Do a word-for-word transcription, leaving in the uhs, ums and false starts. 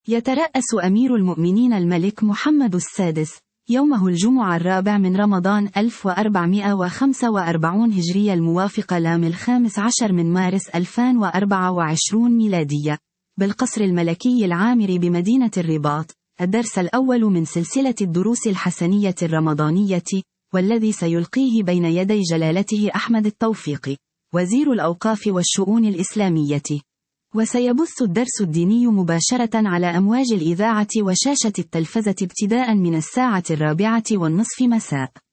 يترأس أمير المؤمنين الملك محمد السادس يومه الجمعة الرابع من رمضان ألف وأربعمائة وخمسة وأربعين هجرية الموافق لام الخامس عشر من مارس ألفين وأربعة وعشرين ميلادية، بالقصر الملكي العامر بمدينة الرباط، الدرس الأول من سلسلة الدروس الحسنية الرمضانية، والذي سيلقيه بين يدي جلالته أحمد التوفيقي، وزير الأوقاف والشؤون الإسلامية. وسيبث الدرس الديني مباشرة على أمواج الإذاعة وشاشة التلفزة ابتداء من الساعة الرابعة والنصف مساء.